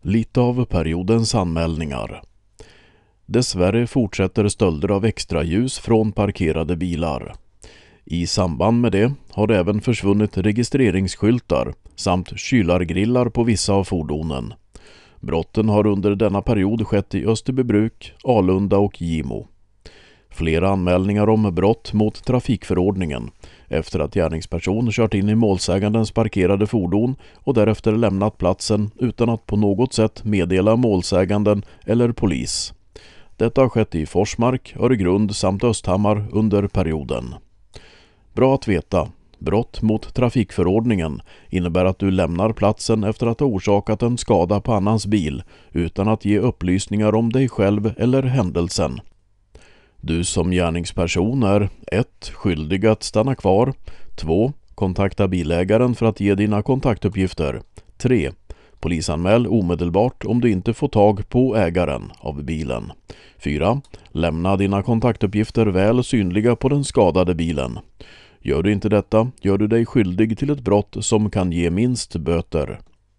Lite av periodens anmälningar. Dessvärre fortsätter stölder av extra ljus från parkerade bilar. I samband med det har det även försvunnit registreringsskyltar samt kylargrillar på vissa av fordonen. Brotten har under denna period skett i Österbybruk, Alunda och Gimo. Flera anmälningar om brott mot trafikförordningen efter att gärningsperson kört in i målsägandens parkerade fordon och därefter lämnat platsen utan att på något sätt meddela målsäganden eller polis. Detta har skett i Forsmark, Öregrund samt Östhammar under perioden. Bra att veta. Brott mot trafikförordningen innebär att du lämnar platsen efter att ha orsakat en skada på annans bil utan att ge upplysningar om dig själv eller händelsen. Du som gärningsperson är 1. Skyldig att stanna kvar. 2. Kontakta bilägaren för att ge dina kontaktuppgifter. 3. Polisanmäl omedelbart om du inte får tag på ägaren av bilen. 4. Lämna dina kontaktuppgifter väl synliga på den skadade bilen. Gör du inte detta gör du dig skyldig till ett brott som kan ge minst böter.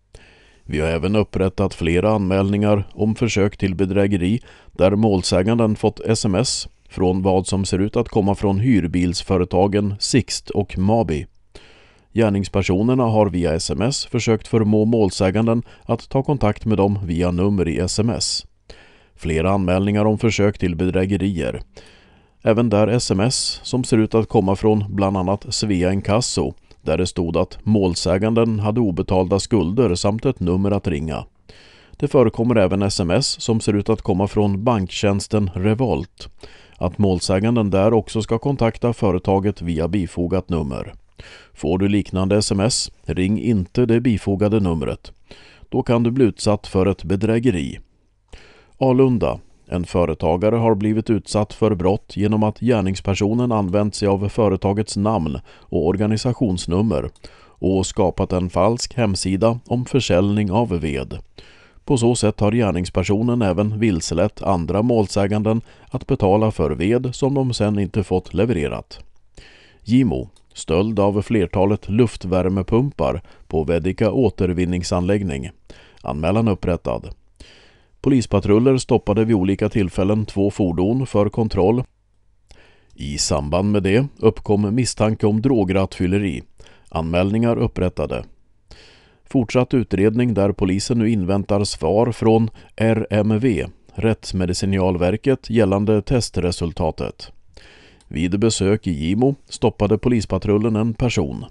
Vi har även upprättat flera anmälningar om försök till bedrägeri där målsäganden fått sms från vad som ser ut att komma från hyrbilsföretagen Sixt och Mabi. Gärningspersonerna har via sms försökt förmå målsäganden att ta kontakt med dem via nummer i sms. Flera anmälningar om försök till bedrägerier. Även där sms som ser ut att komma från bland annat Svea Inkasso där det stod att målsäganden hade obetalda skulder samt ett nummer att ringa. Det förekommer även sms som ser ut att komma från banktjänsten Revolt. Att målsäganden där också ska kontakta företaget via bifogat nummer. Får du liknande sms, ring inte det bifogade numret. Då kan du bli utsatt för ett bedrägeri. Alunda. En företagare har blivit utsatt för brott genom att gärningspersonen använt sig av företagets namn och organisationsnummer och skapat en falsk hemsida om försäljning av ved. På så sätt har gärningspersonen även vilselett andra målsäganden att betala för ved som de sedan inte fått levererat. Gimo. Stöld av flertalet luftvärmepumpar på Vedika återvinningsanläggning. Anmälan upprättad. Polispatruller stoppade vid olika tillfällen 2 fordon för kontroll. I samband med det uppkom misstanke om drograttfylleri. Anmälningar upprättade. Fortsatt utredning där polisen nu inväntar svar från RMV, Rättsmedicinalverket, gällande testresultatet. Vid besök i Gimo stoppade polispatrullen en person.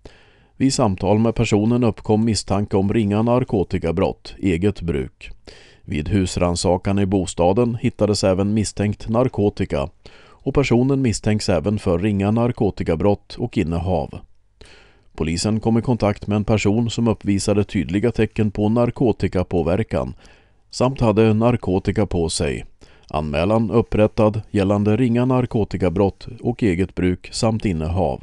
Vid samtal med personen uppkom misstanke om ringa narkotikabrott, eget bruk. Vid husrannsakan i bostaden hittades även misstänkt narkotika och personen misstänks även för ringa narkotikabrott och innehav. Polisen kom i kontakt med en person som uppvisade tydliga tecken på narkotikapåverkan samt hade narkotika på sig. Anmälan upprättad gällande ringa narkotikabrott och eget bruk samt innehav.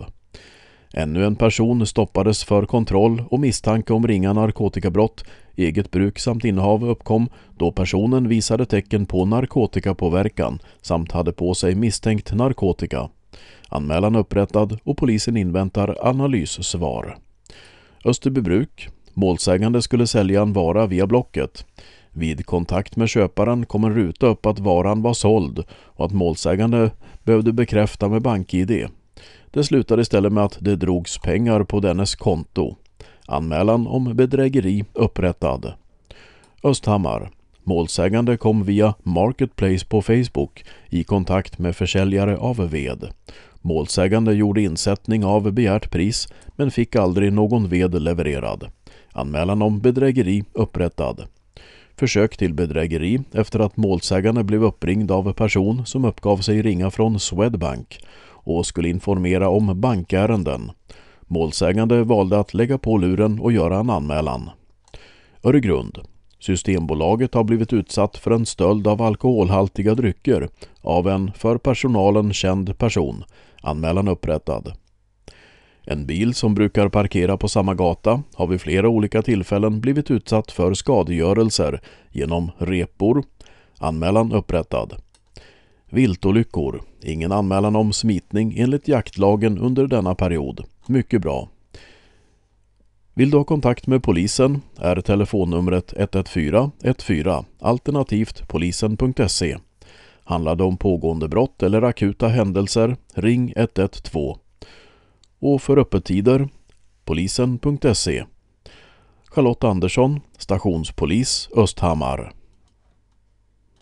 Ännu en person stoppades för kontroll och misstanke om ringa narkotikabrott, eget bruk samt innehav uppkom då personen visade tecken på narkotikapåverkan samt hade på sig misstänkt narkotika. Anmälan upprättad och polisen inväntar analyssvar. Österbybruk. Målsägande skulle sälja en vara via Blocket. Vid kontakt med köparen kom en ruta upp att varan var såld och att målsägande behövde bekräfta med BankID. Det slutade istället med att det drogs pengar på dennes konto. Anmälan om bedrägeri upprättad. Östhammar. Målsägande kom via Marketplace på Facebook i kontakt med försäljare av ved. Målsägande gjorde insättning av begärt pris men fick aldrig någon ved levererad. Anmälan om bedrägeri upprättad. Försök till bedrägeri efter att målsägande blev uppringd av person som uppgav sig ringa från Swedbank och skulle informera om bankärenden. Målsägande valde att lägga på luren och göra en anmälan. Öregrund. Systembolaget har blivit utsatt för en stöld av alkoholhaltiga drycker av en för personalen känd person. Anmälan upprättad. En bil som brukar parkera på samma gata har vid flera olika tillfällen blivit utsatt för skadegörelser genom repor. Anmälan upprättad. Viltolyckor. Ingen anmälan om smitning enligt jaktlagen under denna period. Mycket bra. Vill du ha kontakt med polisen är telefonnumret 114 14 alternativt polisen.se. Handlar det om pågående brott eller akuta händelser, ring 112. Och för öppettider, polisen.se. Charlotte Andersson, stationspolis Östhammar.